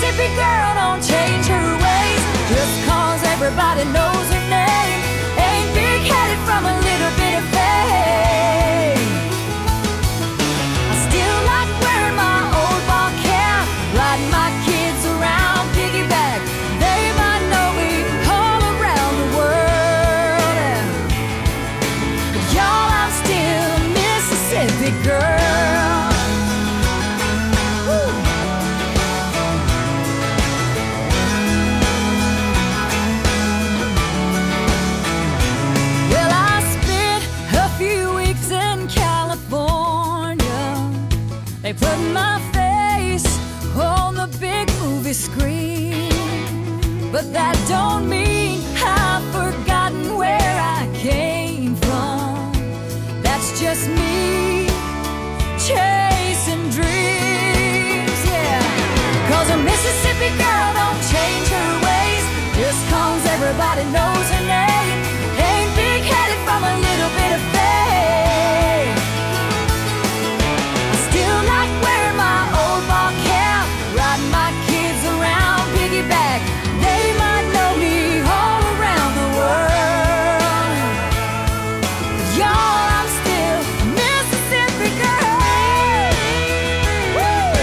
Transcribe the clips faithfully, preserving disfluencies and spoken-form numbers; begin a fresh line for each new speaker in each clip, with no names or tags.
Mississippi girl don't change her ways just cause everybody knows her name. Ain't big-headed from a little bit of fame. I still like wearing my old ball cap, riding my kids around piggyback. They might know me all around the world. But y'all, I'm still a Mississippi girl. Woo. Well, I spent a few weeks in California. They put my face on the big movie screen, but that don't mean I've forgotten where I came from. That's just me chasing dreams, yeah. Cause a Mississippi girl don't change her ways just cause everybody knows her name. Ain't big-headed from a little bit of fame. I still like wearing my old ball cap, riding my kids around piggyback. They might know me all around the world. But y'all, I'm still a Mississippi girl. Woo!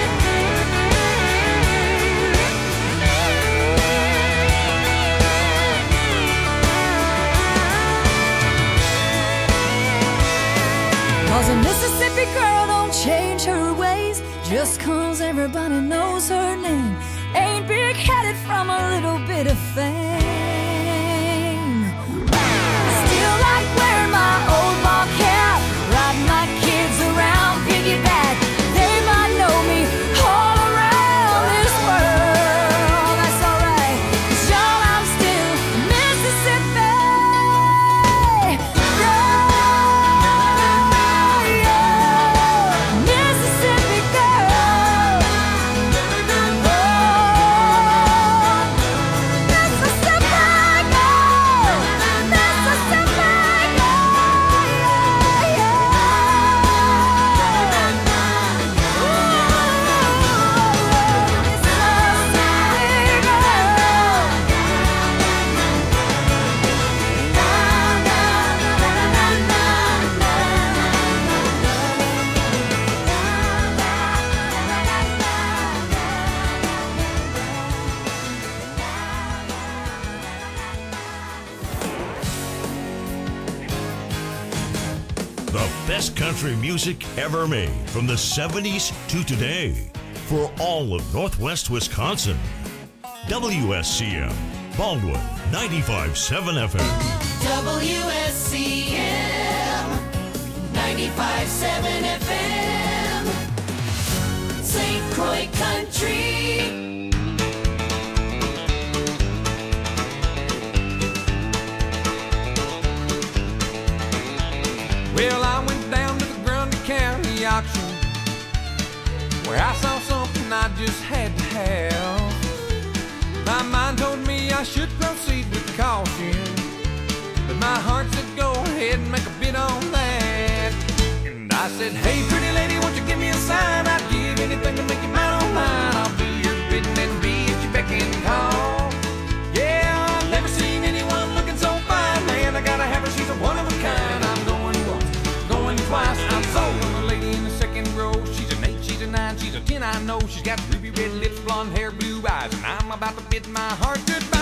Cause a Mississippi girl don't change her ways just cause everybody knows her name. Ain't big-headed from a little bit of fame. Still like wearing my old ball cap, riding my kids around piggyback. They might know me all around this world. That's alright, 'cause y'all, I'm still Mississippi girl. Yeah. Mississippi girl. Oh, Mississippi girl. Mississippi girl. Yeah,
The best country music ever made from the seventies to today for all of Northwest Wisconsin. W S C M, Baldwin, ninety-five point seven F M.
W S C M ninety-five point seven F M, Saint Croix Country.
Well, I went down to the Grundy County auction where I saw something I just had to have. My mind told me I should proceed with caution, but my heart said go ahead and make a bid on that. And I said, hey, pretty lady, won't you give me a sign? I'd give anything to make you mine on mine. I'll do your bidding and be at your beck and call. Yeah, I've never seen anyone looking so fine. Man, I gotta have her, she's a one of a kind. I'm going once, going twice. I'm sold on the lady in the second row. She's an eight, she's a nine, she's a ten, I know. She's got ruby red lips, blonde hair, blue eyes, and I'm about to bid my heart goodbye.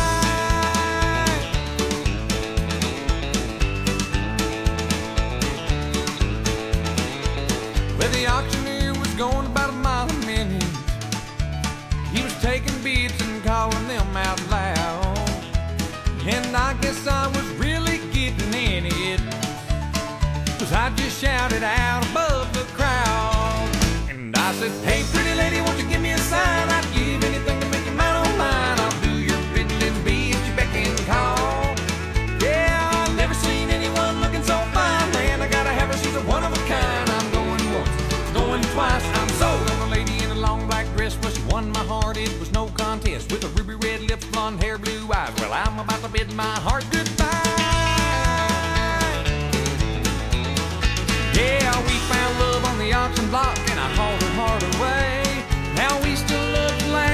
Well, the auctioneer was going about a mile a minute. He was taking bids and calling them out loud. And I guess I was really getting in it, 'cause I just shouted out above the crowd. And I said, hey, pretty lady, won't you give me a sign? I'd give anything to make you mine on mine. I'll do your bidding and be at your beck and call. Yeah, I've never seen anyone looking so fine. Man, I gotta have her, she's a one of a kind. I'm going once, going twice. I'm sold on a lady in a long black dress. Well, she won my heart, it was no contest. With a ruby red lips, blonde hair, blue eyes. Well, I'm about to bid my heart goodbye. Yeah, we found love on the auction block, and I hauled her heart away. Now we still love to laugh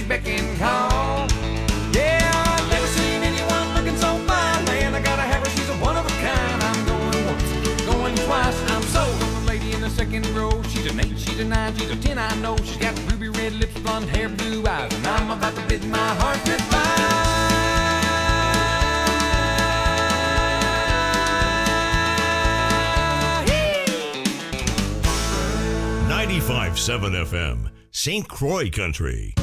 you beck and call. Yeah, I've never seen anyone looking so fine, man. I gotta have her, she's a one of a kind. I'm going once, going twice, I'm sold on the lady in the second row. She's an eight, she's a nine, she's a ten, I know. She's got ruby red lips, blonde hair, blue eyes, and I'm about to bid my heart goodbye.
ninety-five point seven F M, Saint Croix Country.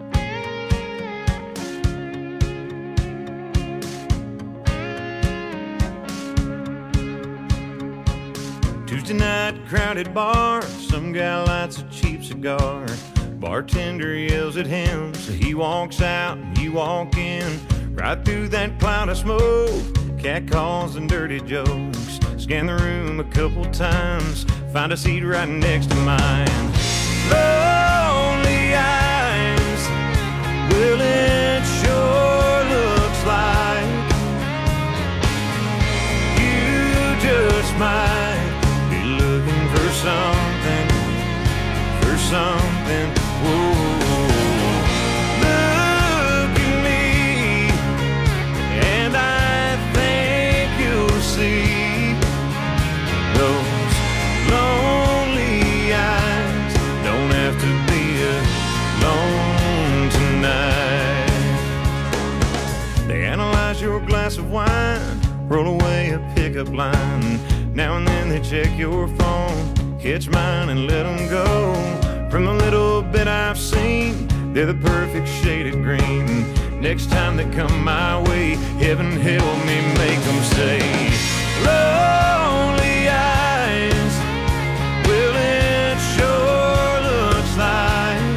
Tuesday night, crowded bar, some guy lights a cheap cigar. Bartender yells at him, so he walks out and you walk in. Right through that cloud of smoke, cat calls and dirty jokes. Scan the room a couple times, find a seat right next to mine. Lonely eyes, well it sure looks like you just might be looking for something, for something. Whoa. Look at me, and I think you'll see those lonely eyes don't have to be alone tonight. They analyze your glass of wine, roll away a pickup line. Now and then they check your phone, catch mine and let them go. From the little bit I've seen, they're the perfect shade of green. Next time they come my way, heaven help me make them say, lonely eyes, well it sure looks like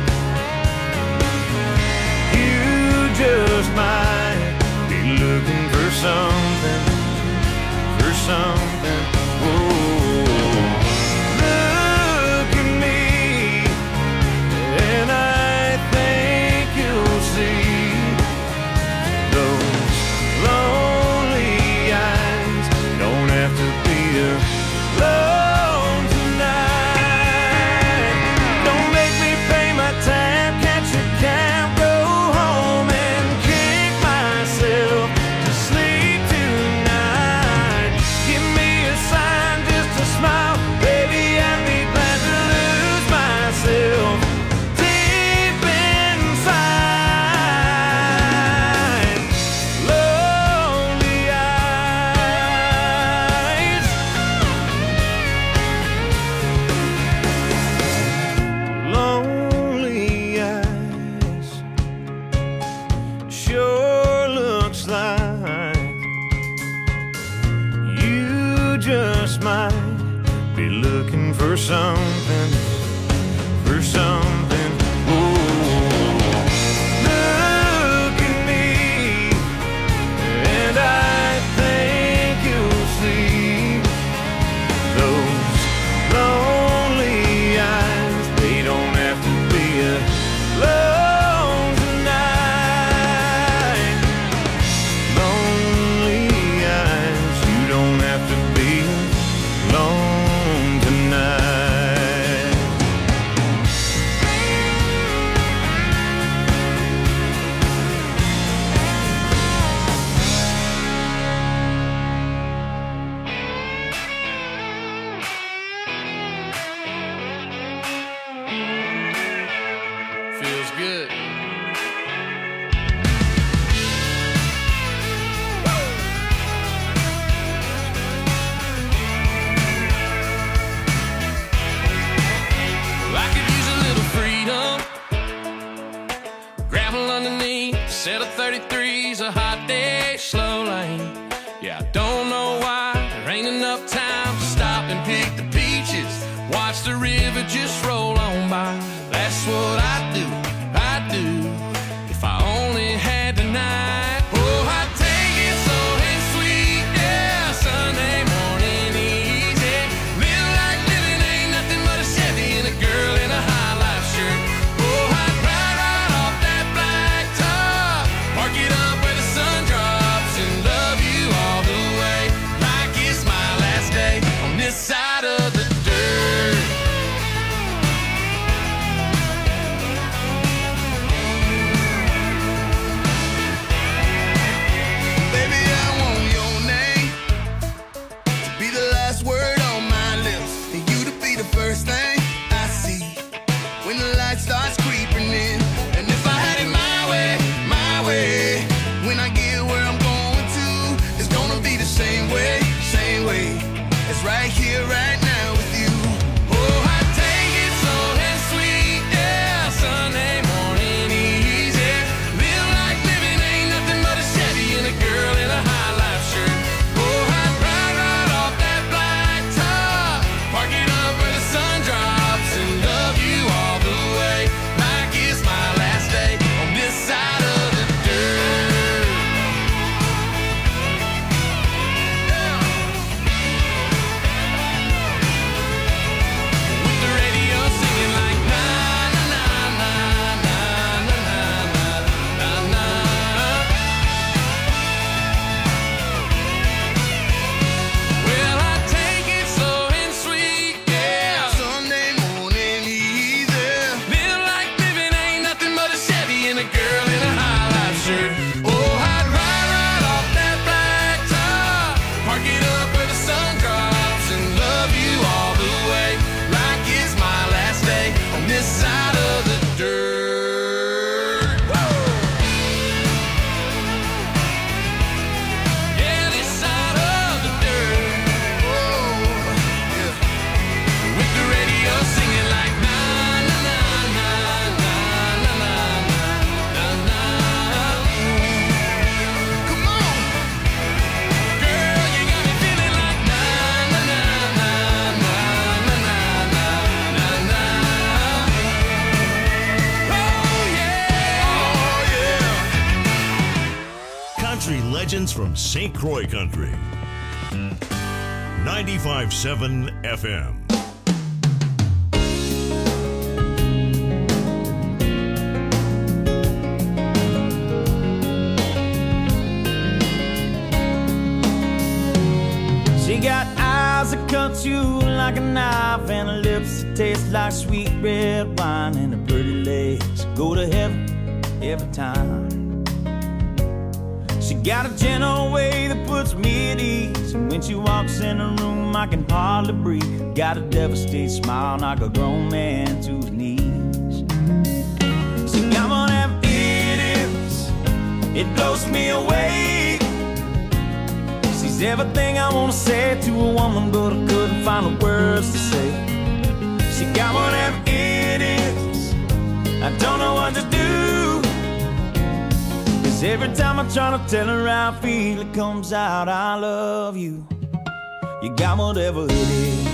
you just might be looking for something, for something. Something, for something. Ooh. Look at me, and I think you'll see those lonely eyes. They don't have to be alone tonight. Lonely eyes, you don't have to be alone tonight.
Set of thirty-threes, a hot day, slow lane. Yeah, I don't know why there ain't enough time to stop and pick the peaches. Watch the river just roll on by. That's what I do, I do. If I only had tonight. Oh, I'd take it slow and sweet. Yeah, Sunday morning easy. Live like living ain't nothing but a Chevy and a girl in a high life shirt. Oh, I'd ride right off that black top. Park it up where the sun drops and love you all the way like it's my last day on this side of the dirt.
Legends from Saint Croix Country. ninety-five point seven F M.
She got eyes that cut you like a knife, and her lips that taste like sweet red wine, and her pretty legs go to heaven every time. She got a gentle way that puts me at ease, and when she walks in the room I can hardly breathe. Got a devastated smile, knock a grown man to his knees. She got one of them idiots, it blows me away. She's everything I wanna say to a woman, but I couldn't find the words to say. She got one of them idiots, I don't know what to do. Cause every time I try to tell her how I feel, it comes out, I love you. You got whatever it is.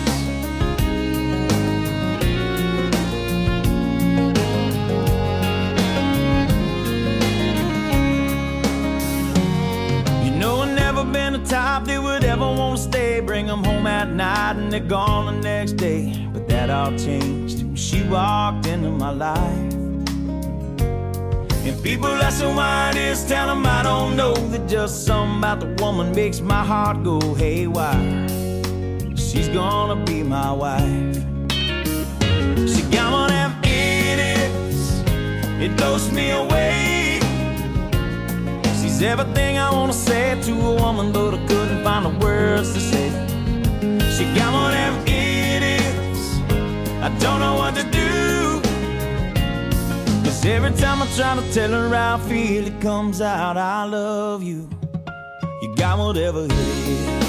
You know I've never been the type that would ever want to stay, bring them home at night and they're gone the next day. But that all changed when she walked into my life. And people asking why it is, tell them I don't know, that just something about the woman makes my heart go haywire. She's gonna be my wife. She got one of them idiots, it blows me away. She's everything I wanna say to a woman, but I couldn't find the words to say. She got one of them idiots, I don't know what to do. Cause every time I try to tell her how I feel, it comes out, I love you. You got whatever it is.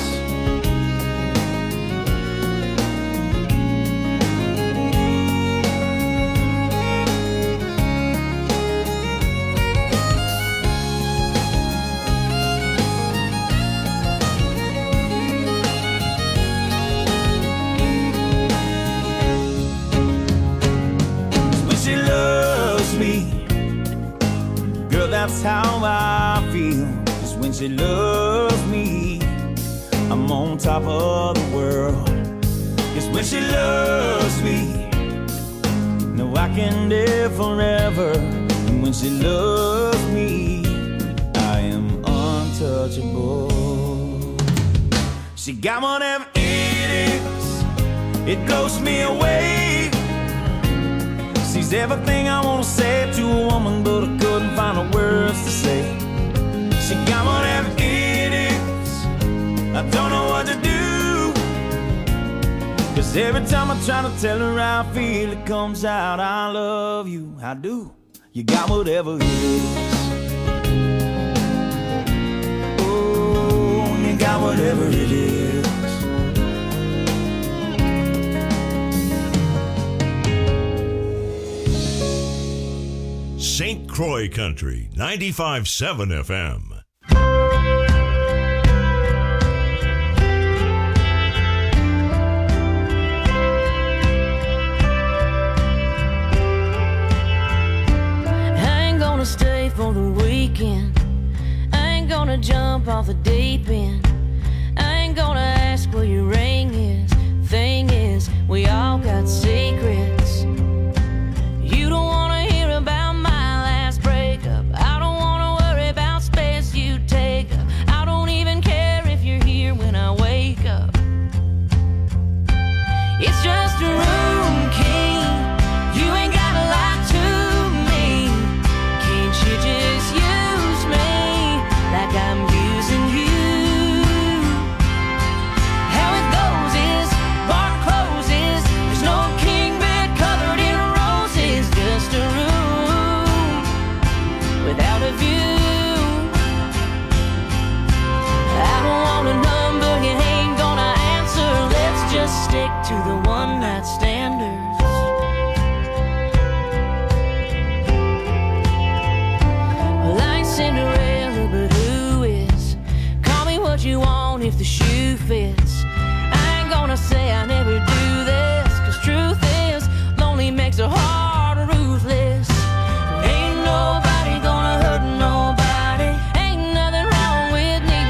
That's how I feel, just when she loves me, I'm on top of the world. Just when she loves me, no, I can live forever. And when she loves me, I am untouchable. She got one of them idiots, it blows me away. She's everything I wanna say to a woman, but I couldn't find the words to say. She got one of them idiots, I don't know what to do. Cause every time I try to tell her how I feel, it comes out, I love you, I do. You got whatever it is. Oh, you got whatever it is.
Saint Croix Country, ninety-five point seven F M.
I ain't gonna stay for the weekend. I ain't gonna jump off the deep end. I ain't gonna ask where your ring is. Thing is, we all got secrets. You don't wanna hear about I don't wanna worry about space you take up. I don't even care if you're here when I wake up. It's just a room key, you ain't gotta lie to me. Can't you just use me like I'm using you? How it goes is, bar closes, there's no king bed covered in roses. Just a room without a view. I don't want a number you ain't gonna answer. Let's just stick to the one night standards. Well, I ain't Cinderella, but who is? Call me what you want if the shoe fits. I ain't gonna say I never do this, cause truth is, lonely makes a heart ruthless. Ain't nobody gonna hurt nobody. Ain't nothing wrong with me.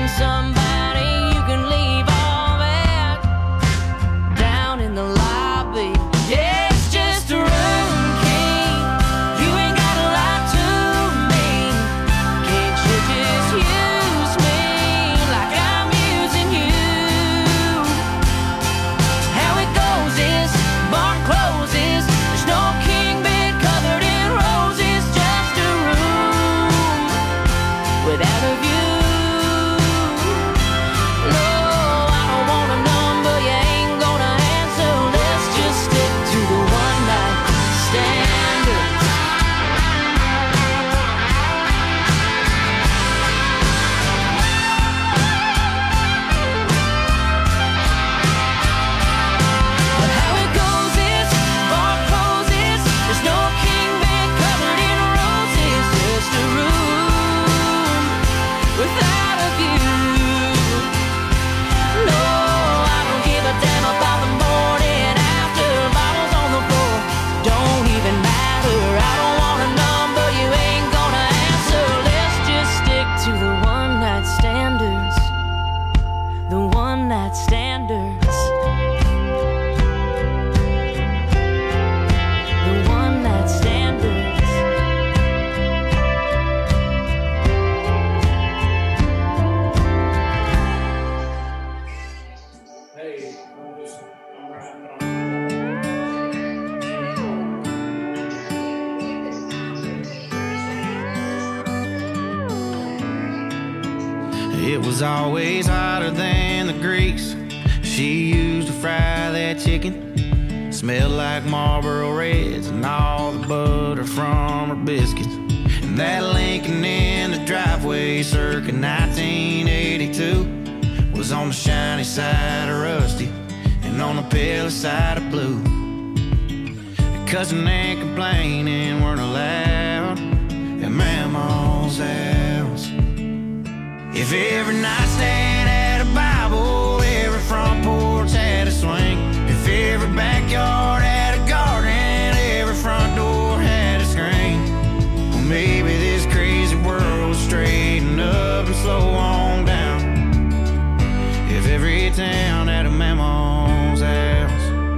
It was always hotter than the grease she used to fry that chicken. Smelled like Marlboro Reds and all the butter from her biscuits. And that Lincoln in the driveway circa nineteen eighty-two was on the shiny side of rusty and on the pale side of blue. Cussing and complaining weren't allowed at Mama's house. If every nightstand had a Bible, every front porch had a swing. If every backyard had a garden, every front door had a screen. Well, maybe this crazy world would straighten up and slow on down if every town had a Mama's house.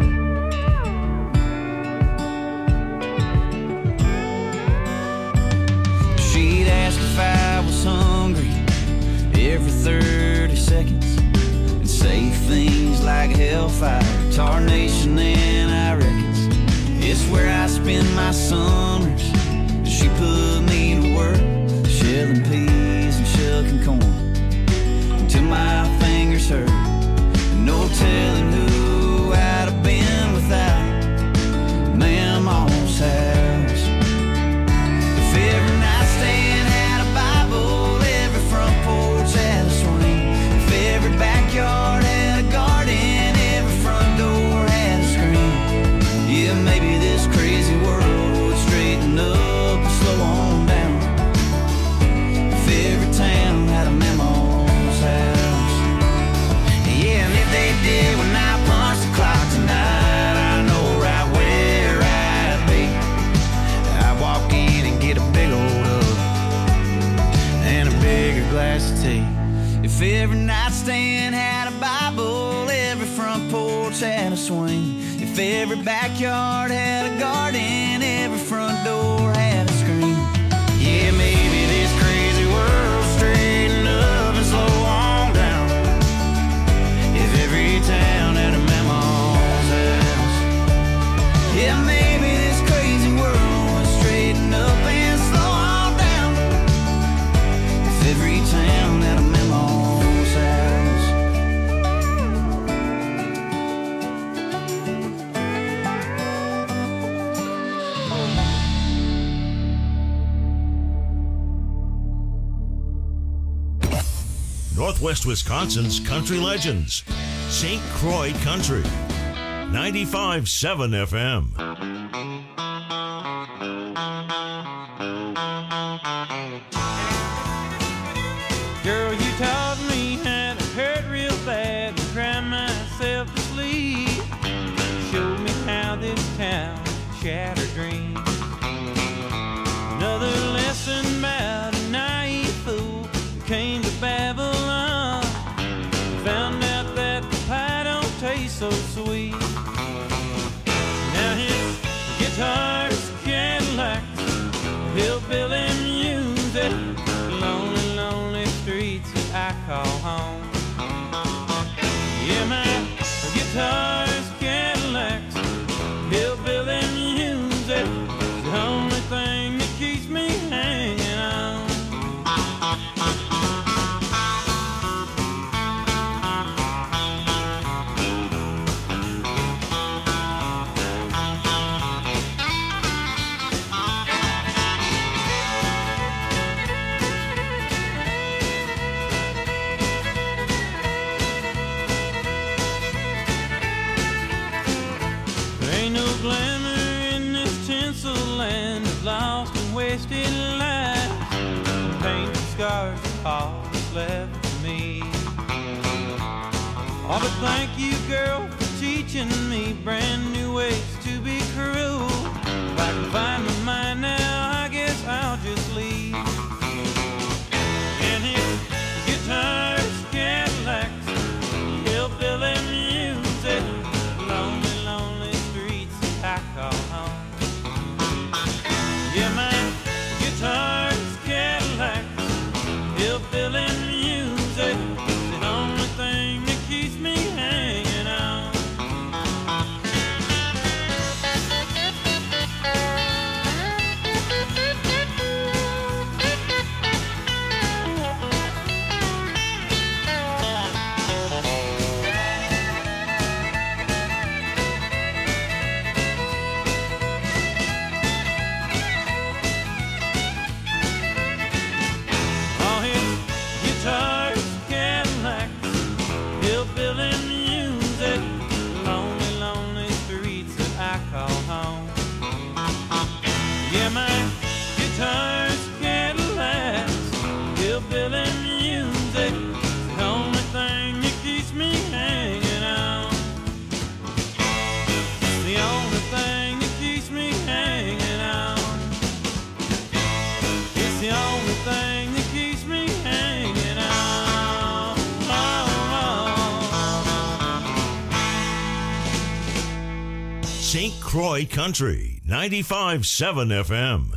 She'd ask if I was hungry every thirty seconds and say things like hellfire, tarnation, and I reckons it's where I spend my summers. She put me to work, shelling peas and shucking corn until my fingers hurt. And no telling who I'd have been without Mama's house. If every nightstand had a Bible, every front porch had a swing. If every backyard had a garden, every front door had a screen. Yeah, maybe this crazy world would straighten up and slow on down if every town had a Mama's house. Yeah, and if they did when I punched the clock tonight, I know right where I'd be. I'd walk in and get a big old hug and a bigger glass of tea. If every nightstand had a Bible, every front porch had a swing. If every backyard had a garden, every front door had a screen. Yeah, maybe this crazy world straighten up and slow on down if every town had a Mama's house. Yeah, maybe this crazy world would straighten up and slow on down if every town had a Mama's house.
Northwest Wisconsin's country legends. Saint Croix Country. ninety-five point seven F M.
Girl, you taught me how to hurt real bad and cry myself to sleep. Showed me how this town shattered dreams. Another lesson about a naive fool who came to Babylon. Found out that the pie don't taste so sweet. Now his guitar's Cadillacs, hillbilly music, lonely, lonely streets that I call home. Yeah, my guitar's Cadillacs, hillbilly music, the only thing that keeps me hanging on. There ain't no glamour in this tinsel land of lost and wasted lives. Painted scars are all that's left for me. Oh, but thank you, girl, for teaching me brand new ways to be cruel. If I can find my mind now, I guess I'll just leave. And his guitar's Cadillacs, hillbilly music, lonely, lonely streets that I call home. Yeah, my guitar's Cadillacs, hillbilly music, the only thing that keeps me hanging on.
Saint Croix Country, ninety-five point seven F M.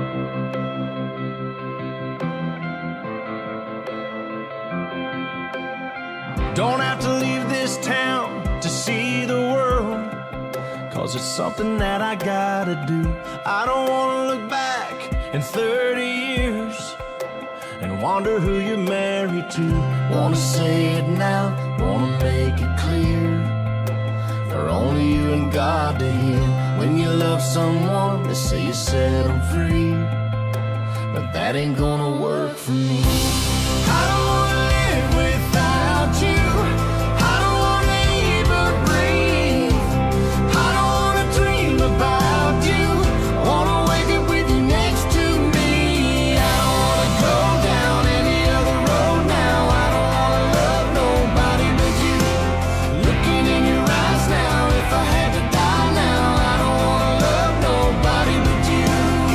Don't have to leave this town to see the world, 'cause it's something that I gotta do. I don't wanna look back in thirty years and wonder who you're married to. Wanna say it now, wanna make it clear, for only you and God to hear. When you love someone, they say you set them free, but that ain't gonna work for me. I don't wanna live without you. I don't wanna even breathe. I don't wanna dream about you. I wanna wake up with you next to me. I don't wanna go down any other road now. I don't wanna love nobody but you. Looking in your eyes now, if I had to die now, I don't wanna love nobody but you.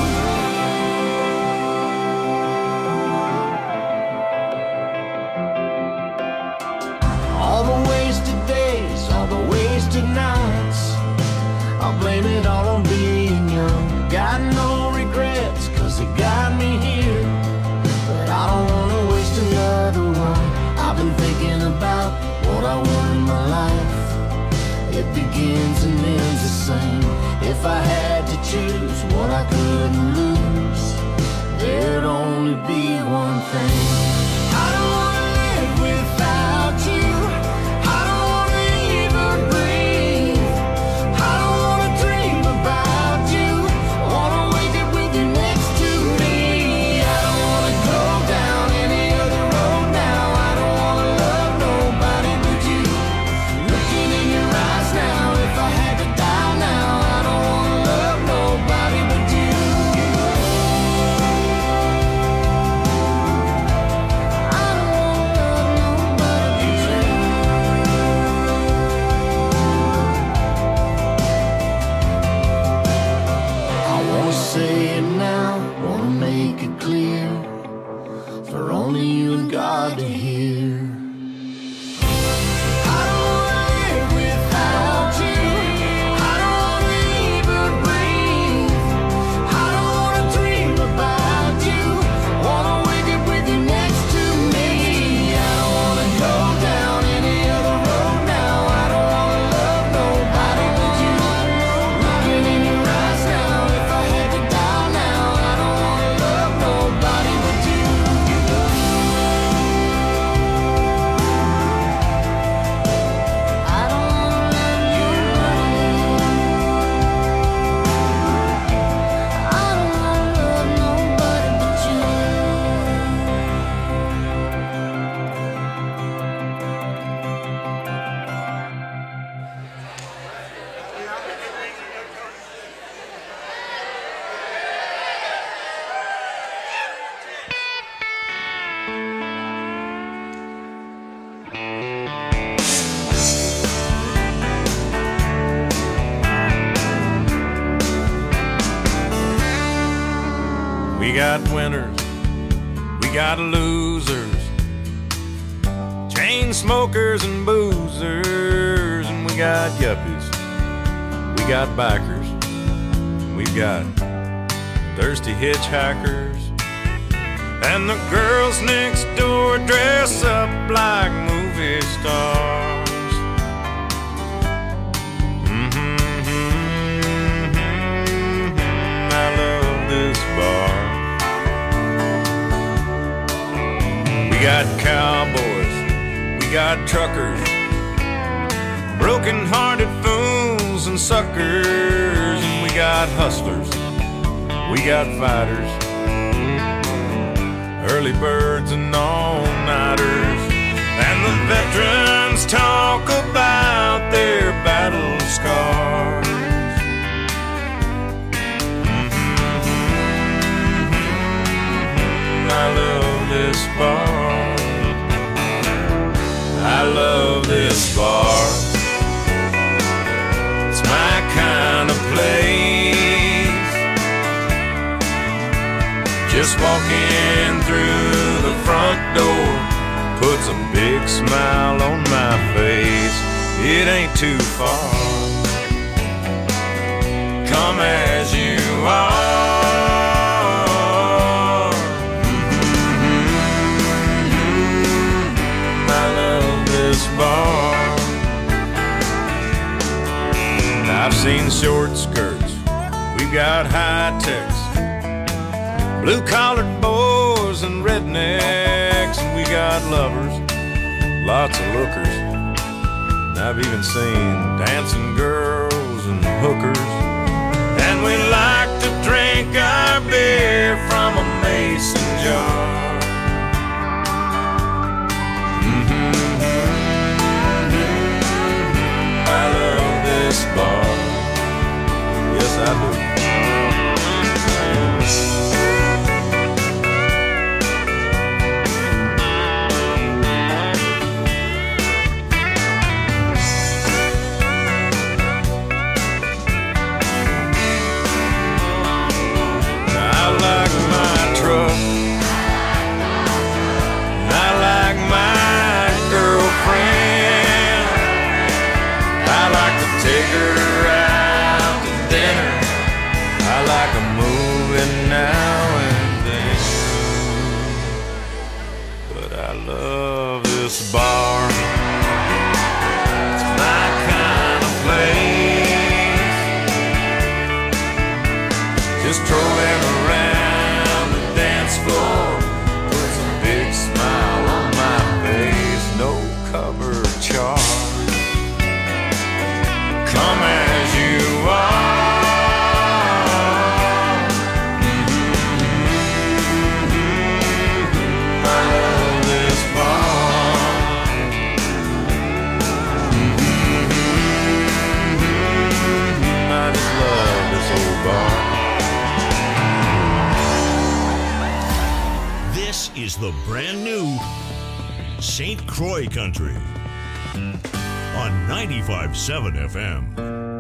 All the wasted days, all the wasted nights, I'll blame it all on being young. Got no regrets, 'cause it got me here, but I don't wanna waste another one. I've been thinking about what I want in my life. It begins and ends the same. If I had to choose what I couldn't lose, there'd only be one thing. I don't wanna live without you. I don't wanna even breathe. I don't wanna dream about you. I wanna wake up with you next to me. I don't wanna go down any other road now. I don't wanna love nobody but you. Looking in your eyes now, if I had to die now, I don't wanna love nobody but you. I don't wanna love nobody but you. I wanna say it now, wanna make it clear, for only you and God to hear. I don't wanna live without you. I don't wanna even breathe. I don't wanna dream about you. Wanna wake up with you next to me. I don't wanna go down any other road now. I don't wanna love nobody but you. Looking in your eyes now, if I had to die now, I don't wanna love nobody but you. I don't wanna love nobody. I don't wanna love nobody but you.
We got winners, we got losers, chain smokers and boozers, and we got yuppies, we got bikers, we've got thirsty hitchhikers, and the girls next door dress up like movie stars. Mhm, mhm, mhm, I love this bar. We got cowboys, we got truckers, broken-hearted fools and suckers, and we got hustlers, we got fighters, early birds and all-nighters, and the veterans talk about their battle scars. I love this bar. I love this bar. It's my kind of place. Just walking through the front door puts a big smile on my face. It ain't too far. come as you are. Mm-hmm. I love this bar. I've seen short skirts, we've got high techs, blue-collared boys and rednecks, and we got lovers, lots of lookers. And I've even seen dancing girls and hookers. And we like to drink our beer from a mason jar. Mm-hmm. I love this bar. Yes, I do. Bar, it's my kind of place. Just strolling around the dance floor, puts a big smile on my face. No cover charge. Come as you are. Mm-hmm. I love this bar.
This is the brand new Saint Croix Country on ninety-five point seven F M.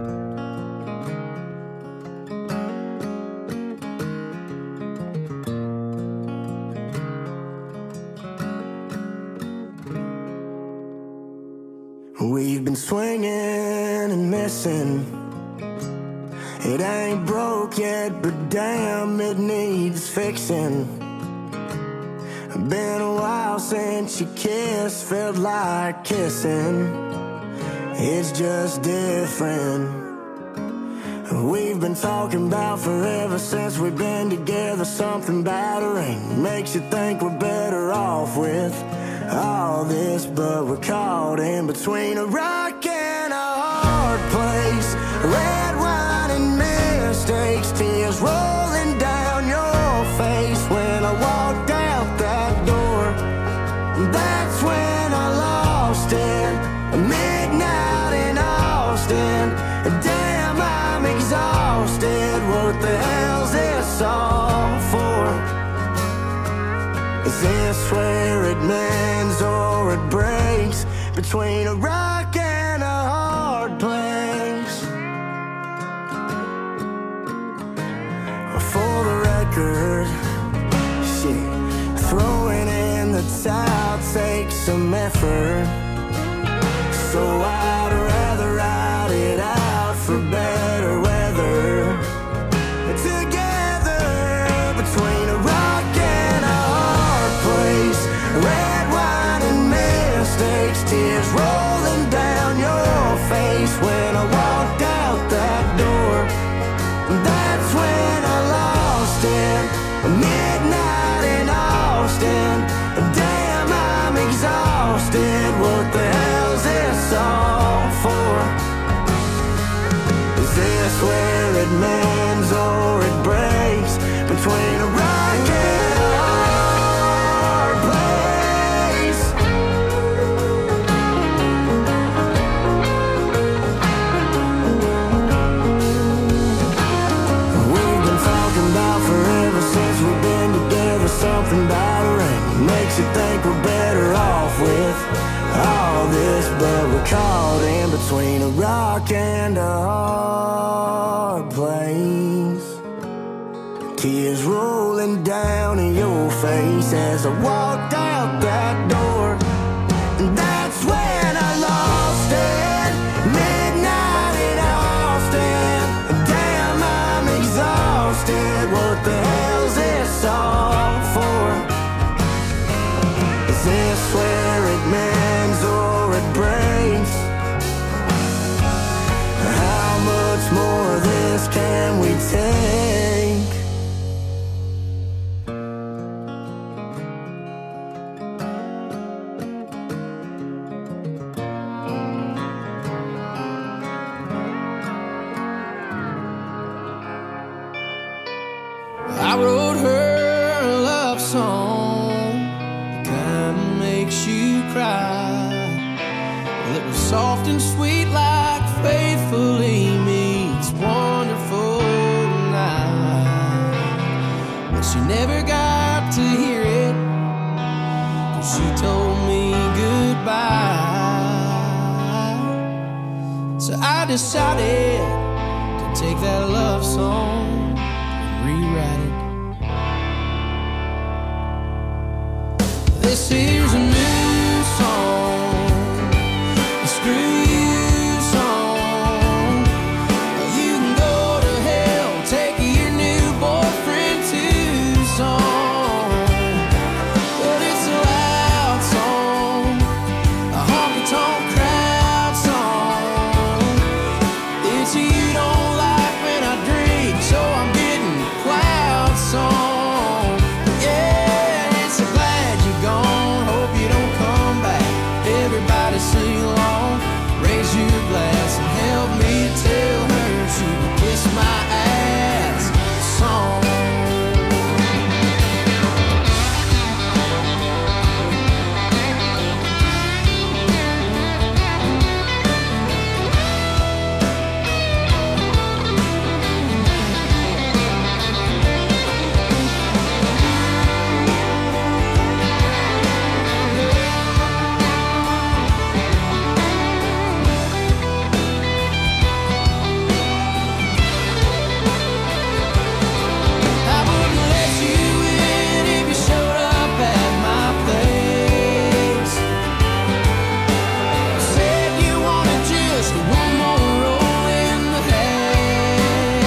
We've been swinging and missing. It ain't broke yet, but damn, it needs fixing. Been a while since you kissed, felt like kissing. It's just different. We've been talking about forever since we've been together. Something battering makes you think we're better off with all this, but we're caught in between a rock and a hard place. Red wine and mistakes, tears rolling down your face. When I walked out that door, that's when I lost it. Midnight in Austin, damn, I'm exhausted. What the hell's this all for? Is this where it mends or it breaks? Between a rock and a hard place. For the record, shit, throwing in the towel takes some effort. So I'd rather ride it out for better weather. Together, between a rock and a hard place. Red wine and mistakes, tears rolling down your face. When I walked out that door, that's when I lost it. Midnight in Austin, damn, I'm exhausted. What the hell's this all for? Is this where it mends or it breaks? Between a rock and a hard place. We've been talking about forever since we've been together. Something battering makes you think we're better off with all this, but we're caught in between a rock and a hard place. Tears rolling down in your face as I walked out that door. And that's when I lost it. Midnight in Austin, damn, risk can we take?
I wrote her a love song, the kind that makes you cry. Well, it was soft and sweet like faithfully meets wonderful night. But she never got to hear it, 'cause she told me goodbye. So I decided to take that love song and rewrite it. This is a new song, a screw you song. You can go to hell, take your new boyfriend too song. But it's a loud song, a honky-tonk crowd song. It's a you don't like when I drink, so I'm getting cloud song. Yeah, it's a glad you're gone, hope you don't come back. Everybody sing along, raise your glass and help me tell her she can kiss my ass song. I wouldn't let you in if you showed up at my place. Said you wanted just one more roll in the hay.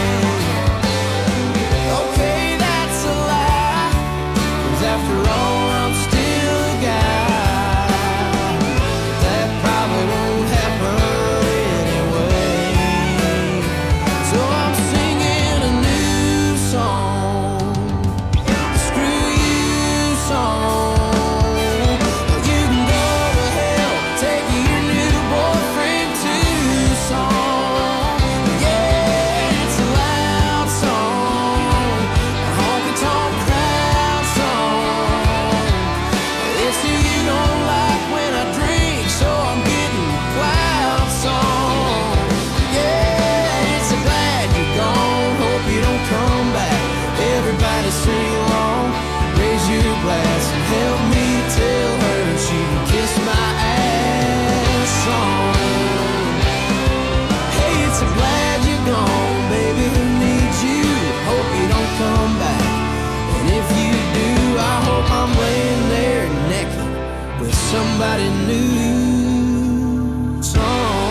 Okay, that's a lie, 'cause after all I'm still a guy. That probably won't happen anyway. So I'm singing a new song, screw you song. You can go to hell, take your new boyfriend too song. Yeah, it's a loud song, a honky-tonk crowd song. It's the you don't like when I drink, so I'm getting cloud song. Yeah, it's a glad you're gone, hope you don't come back. Everybody sing along, raise your glass and help me tell her she can kiss my ass song. Hey, it's a glad you're gone, baby, who needs you? Hope you don't come back. And if you do, I hope I'm laying there naked with somebody new song.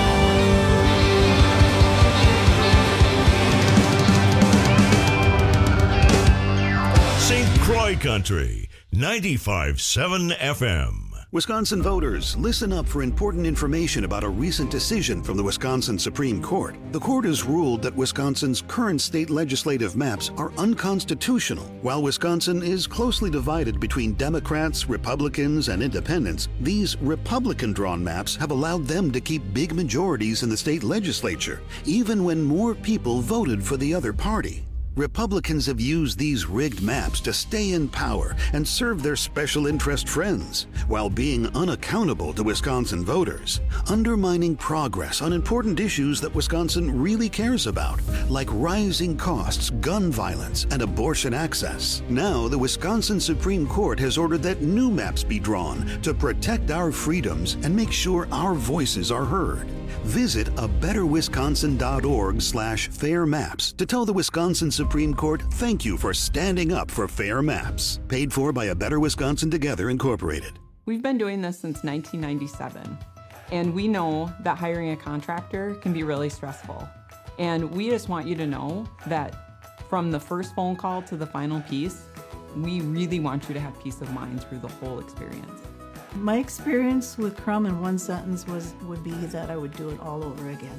Saint Croix Country, ninety-five point seven F M.
Wisconsin voters, listen up for important information about a recent decision from the Wisconsin Supreme Court. The court has ruled that Wisconsin's current state legislative maps are unconstitutional. While Wisconsin is closely divided between Democrats, Republicans, and independents, these Republican-drawn maps have allowed them to keep big majorities in the state legislature, even when more people voted for the other party. Republicans have used these rigged maps to stay in power and serve their special interest friends, while being unaccountable to Wisconsin voters, undermining progress on important issues that Wisconsin really cares about, like rising costs, gun violence, and abortion access. Now, the Wisconsin Supreme Court has ordered that new maps be drawn to protect our freedoms and make sure our voices are heard. Visit a better wisconsin dot org slash fair maps to tell the Wisconsin Supreme Court thank you for standing up for fair maps. Paid for by A Better Wisconsin Together, Incorporated.
We've been doing this since nineteen ninety-seven, and we know that hiring a contractor can be really stressful. And we just want you to know that from the first phone call to the final piece, we really want you to have peace of mind through the whole experience.
My experience with Crum in one sentence was would be that I would do it all over again.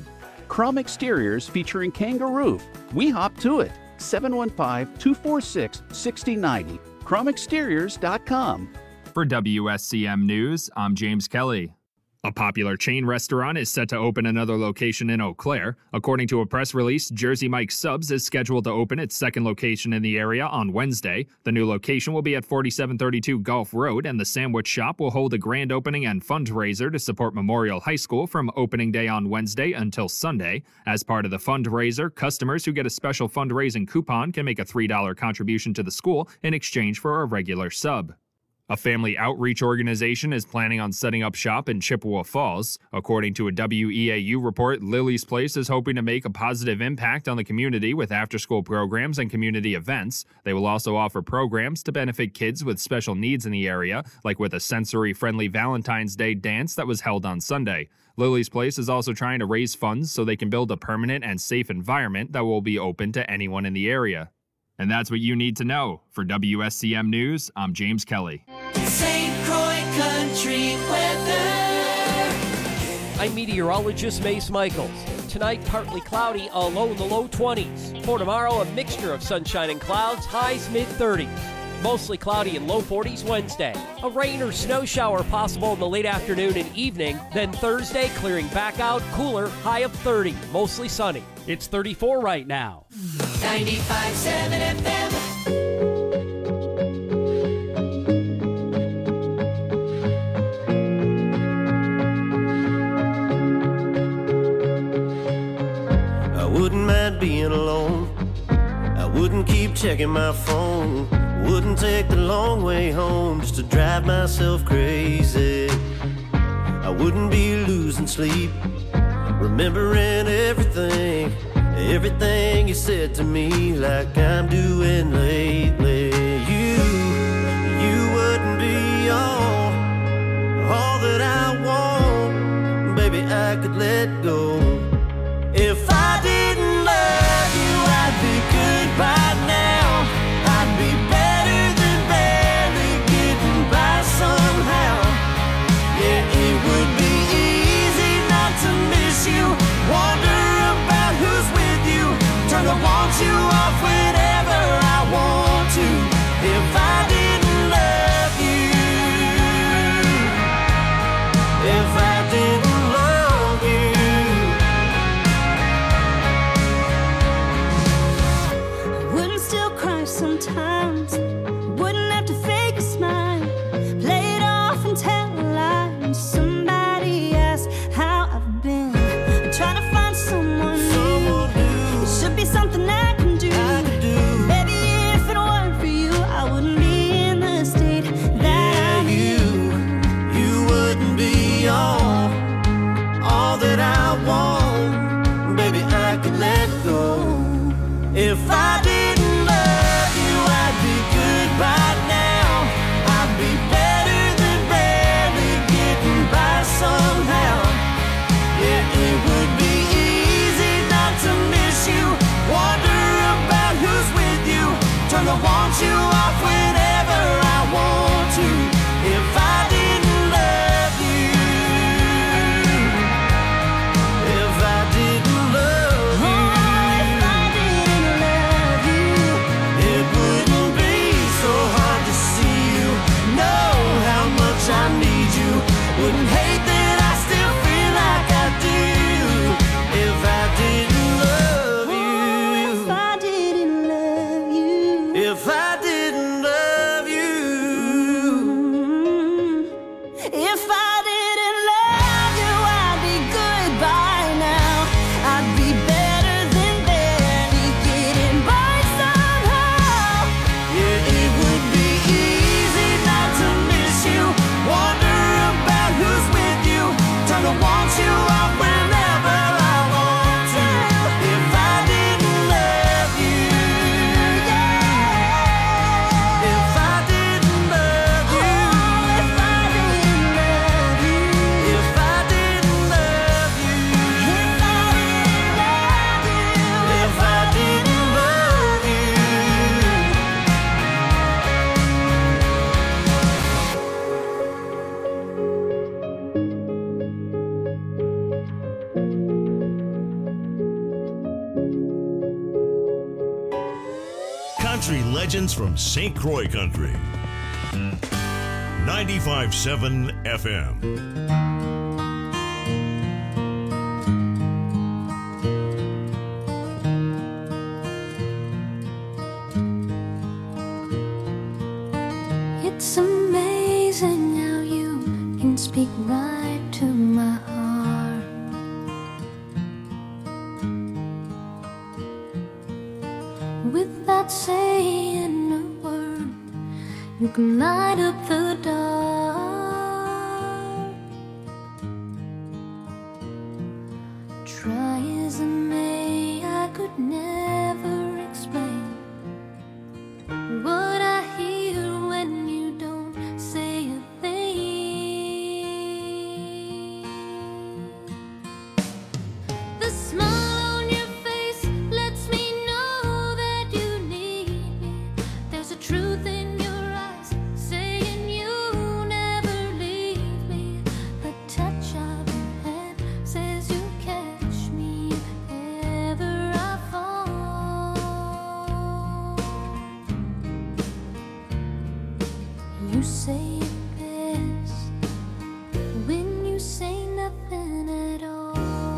Chrome exteriors featuring kangaroo. We hop to it. seven one five, two four six, six zero nine zero. chrome exteriors dot com.
For W S C M News, I'm James Kelly. A popular chain restaurant is set to open another location in Eau Claire. According to a press release, Jersey Mike's Subs is scheduled to open its second location in the area on Wednesday. The new location will be at forty-seven thirty-two Gulf Road, and the sandwich shop will hold a grand opening and fundraiser to support Memorial High School from opening day on Wednesday until Sunday. As part of the fundraiser, customers who get a special fundraising coupon can make a three dollars contribution to the school in exchange for a regular sub. A family outreach organization is planning on setting up shop in Chippewa Falls. According to a W E A U report, Lily's Place is hoping to make a positive impact on the community with after-school programs and community events. They will also offer programs to benefit kids with special needs in the area, like with a sensory-friendly Valentine's Day dance that was held on Sunday. Lily's Place is also trying to raise funds so they can build a permanent and safe environment that will be open to anyone in the area. And that's what you need to know. For W S C M News, I'm James Kelly.
Saint Croix Country Weather.
I'm meteorologist Mace Michaels. Tonight, partly cloudy, a low in the low twenties. For tomorrow, a mixture of sunshine and clouds, highs mid thirties. Mostly cloudy and low forties Wednesday. A rain or snow shower possible in the late afternoon and evening. Then Thursday, clearing back out, cooler, high of thirty, mostly sunny. It's thirty-four right now.
ninety-five point seven F M.
I wouldn't mind being alone. I wouldn't keep checking my phone. Wouldn't take the long way home just to drive myself crazy. I wouldn't be losing sleep, remembering everything, everything you said to me, like I'm doing lately. You, you wouldn't be all, all that I want. Baby, I could let go. If I didn't love you, I'd be good by now. I'd be better than barely getting by somehow. Yeah, it would be easy not to miss you. Wonder about who's with you. Turn the want you off whenever I want to. If I didn't love you, if I didn't love you.
Wouldn't still cry sometimes. Wouldn't have to fake a smile. Play it off and tell a lie. When somebody asks how I've been, I'm trying to find someone new. It should be something I can do. Maybe if it weren't for you, I wouldn't be in the state that I'm in.
You wouldn't be all, all that I want. Baby, I could let go. If I didn't love you, I'd be good by now. I'd be better than barely getting by somehow. Yeah, it would be easy not to miss you. Wonder about who's with you. Turn the want you off whenever I want to. If I didn't love you, if I didn't love you,
Oh, if I didn't love
Country legends from Saint Croix Country. ninety-five point seven F M.
It's amazing how you can speak right to my heart. Without saying a word, you can light up the dark. Try as I may, I could never explain what I hear when you don't say a thing. The smile on your face lets me know that you need me. There's a truth in your eyes saying you never leave me. The touch of your hand says you catch me if ever I fall. You say it best when you say nothing at all.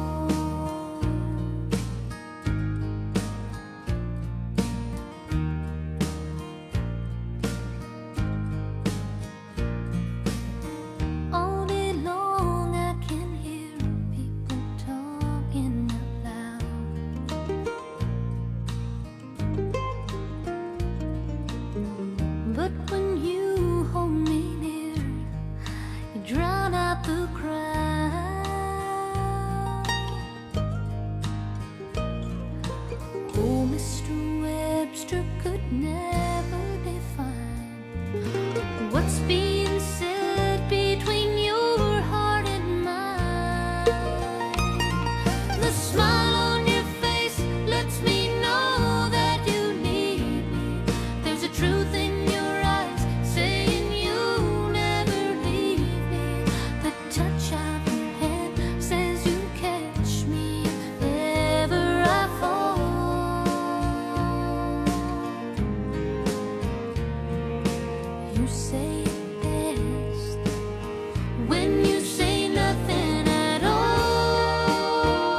All day long I can hear people talking out loud. But when you hold me near, you drown out the crowd. Oh, Mister Webster could never define what's being said between your heart and mine. The smile on your face lets me know that you need me. There's a truth in your eyes saying you never leave me. The touch of your hand says you catch me if ever I fall. You say it best when you say nothing at all.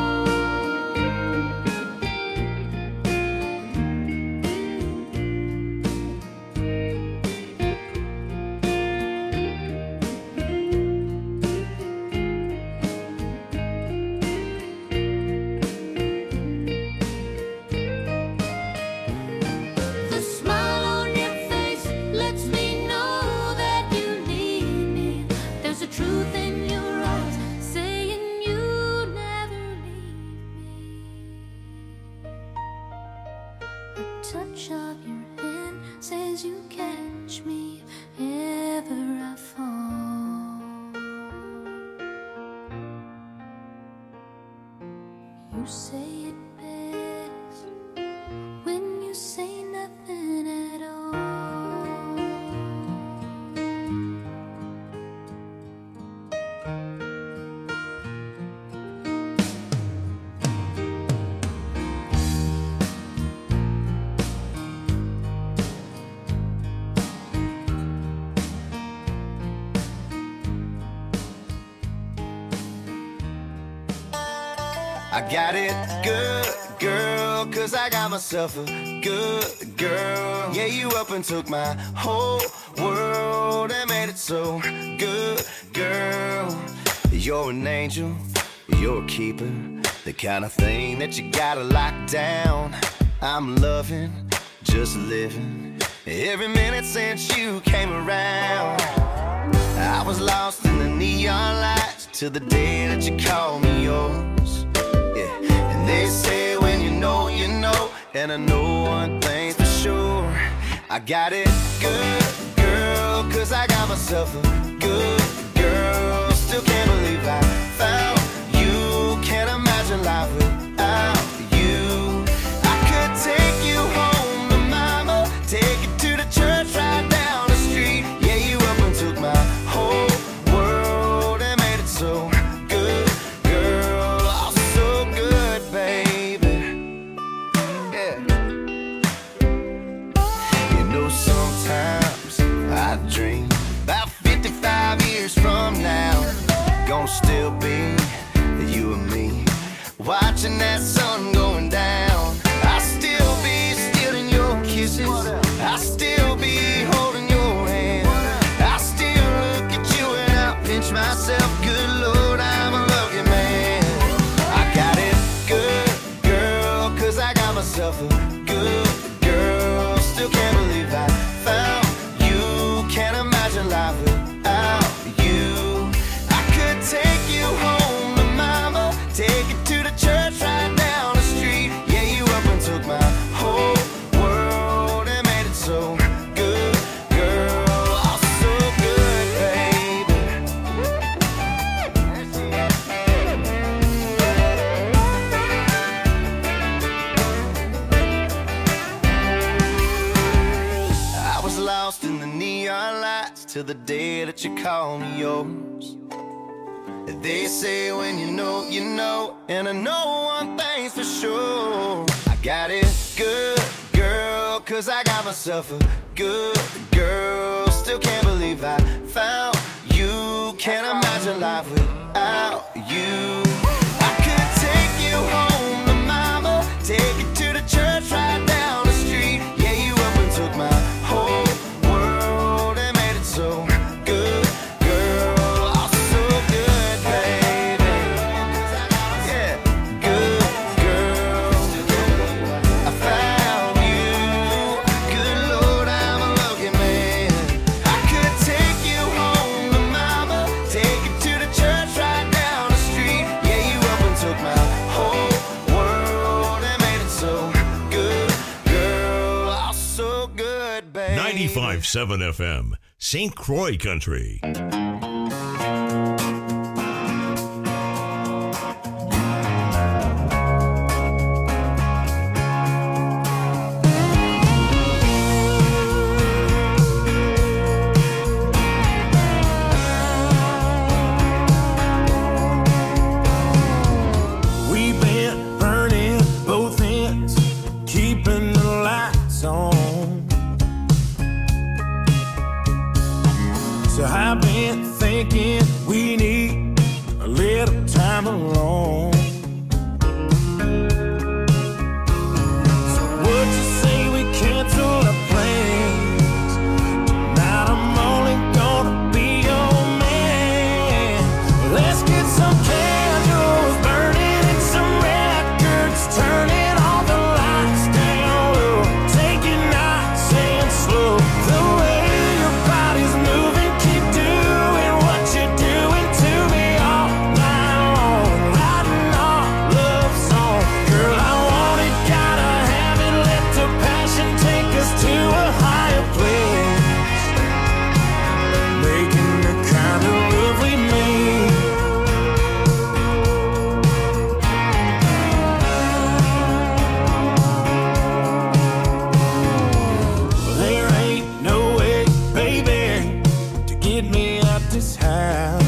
The smile on your face lets me know that you need me. There's a truth in your eyes saying you never leave me. The touch of your hand says you catch me if ever I fall. You say it best when you say nothing at all.
I got it good, girl, cause I got myself a good girl. Yeah, you up and took my whole world and made it so good, girl. You're an angel, you're a keeper, the kind of thing that you gotta lock down. I'm loving, just living, every minute since you came around. I was lost in the neon lights till the day that you called me yours. And they say when you know, you know. And I know one thing's for sure, I got it good, girl, cause I got myself a good girl. Still can't believe I found you. Can't imagine life without you. I could take you home to mama, take you to the church right down the street. Yeah, you up and took my whole world and made it so good, girl. Oh, so good, baby. Yeah. watching that sun going down. I still be stealing your kisses. I still be holding your hand. I still look at you and I pinch myself. Good Lord, I'm a lucky man. I got it good, girl, cause I got myself a good girl. Still can't believe I found you. Can't imagine life without you. I could take you home to mama, take you to the church right down the street. Yeah, you up and took my whole world and made it so good, girl. Oh, so good, baby. I was lost in the neon lights till the day that you called me yours. They say when you know, you know, and I know one thing's for sure. I got it good, girl, cause I got myself a good girl. Still can't believe I found you. Can't imagine life without you. I could take you home to mama, take you to the church right down the street. Yeah, you up and took my whole world and made it so good, girl. Oh, so good, baby. Yeah, good girl. I found you. Good Lord, I'm a lucky man. I could take you home to mama, take you to the church right down the street. Yeah, you up and took my whole world and made it so good, girl. Oh, so good, baby.
ninety-five point seven F M, Saint Croix Country.
We've been burning both ends, keeping the lights on. So I've been thinking we need a little time alone. So would you say we cancel our plans? Tonight I'm only gonna be your man. Let's get some candles burning and some records turning, all the lights down low. Take it nice and slow. The way your body's moving, keep doing what you're doing to me all night long. Writing our love song. Girl, I want it, gotta have it. Let the passion take us to a higher place. Making the kind of love we made. There ain't no way, baby, to get me out this house.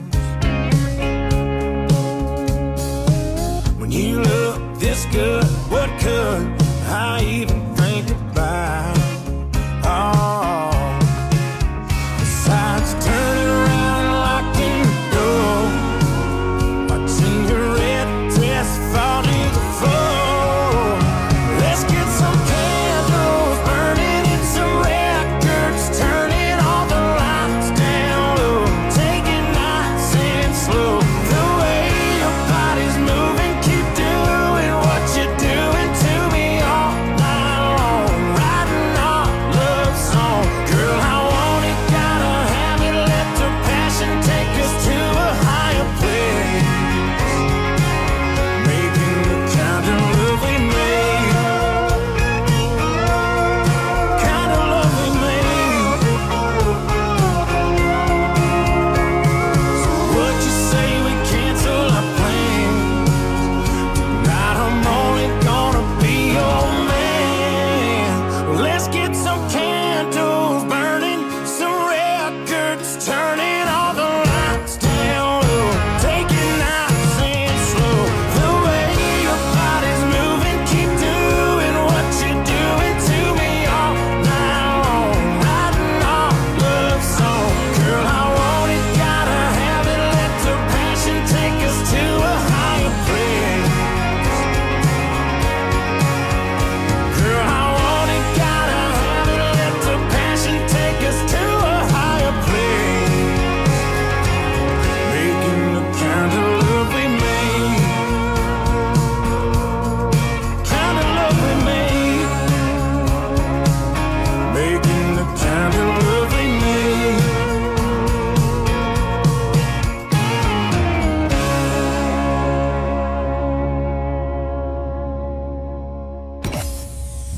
When you look this good, what could I even think about? Oh, besides turning around and locking the door, watching your red dress fall to the floor. Let's get some candles burning and some records turning, all the lights down low. Take it nice and slow. The way your body's moving, keep doing what you're doing to me all night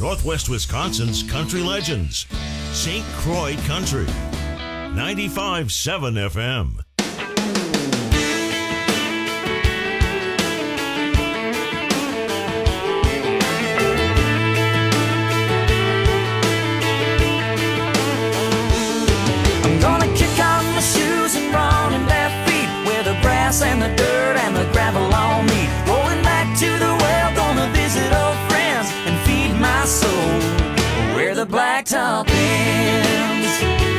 Northwest Wisconsin's country legends. Saint Croix Country. ninety-five point seven F M.
I'm gonna kick off my shoes and run in bare feet where the grass and the dirt and the gravel all meet. Going back to the well, gonna visit old friends and feed my soul where the blacktop ends.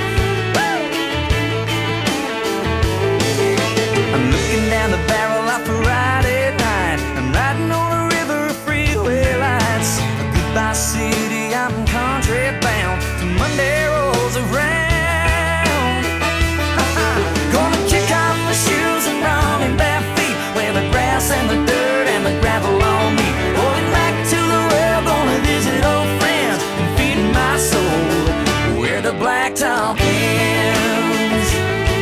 I'm looking down the barrel of a Friday night. I'm riding on a river of freeway lights. Goodbye city, I'm country bound till Monday rolls around. Gonna kick off my shoes and run in bare feet where the grass and the dirt and the gravel all meet. Going back to the well, gonna visit old friends and feed my soul where the blacktop ends.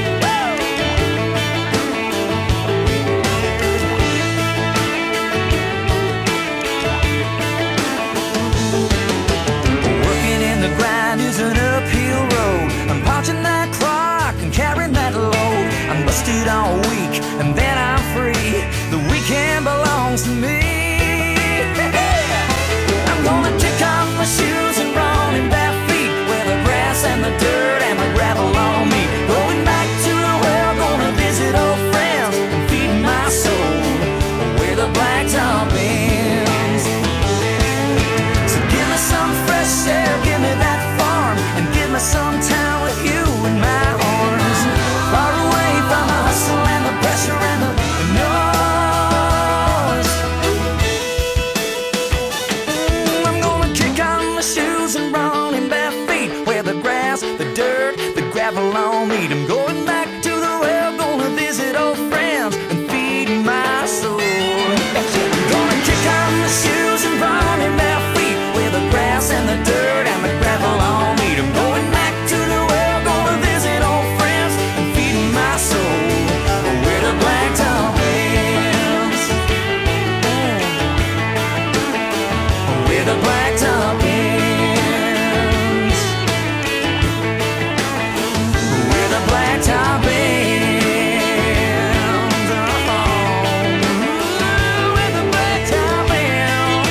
Working in the grind is an uphill road. I'm punching that clock and carrying that load. I'm busted all week and then I'm free. The weekend belongs to me. I'm gonna kick off my shoes and run in bare feet where the grass and the dirt and the gravel all meet. Going back to the well, gonna visit old friends and feed my soul where the blacktop ends. So give me some fresh air, give me that farm, and give me some time with you in my arms. Far away from the hustle and the pressure and the noise. I'm gonna kick on my shoes and run in bare feet where the grass, the dirt, the gravel all meet. I'm going back to the well, gonna visit old friends and feed my soul. I'm gonna kick on my shoes and run in bare feet where the grass and the dirt and the gravel all meet. I'm going back to the well, gonna visit old friends and feed my soul where the blacktop ends. Where the blacktop ends. Where the blacktop ends. Oh, where the blacktop ends.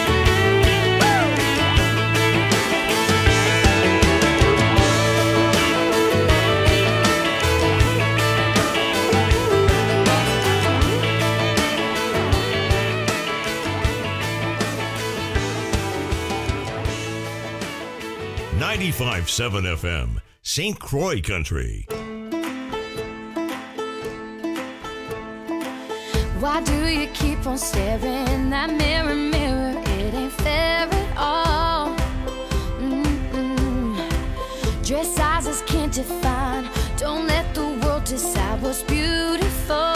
ninety-five point seven F M, Saint Croix Country.
Why do you keep on staring that mirror, mirror? It ain't fair at all. Mm-mm. Dress sizes can't define. Don't let the world decide what's beautiful.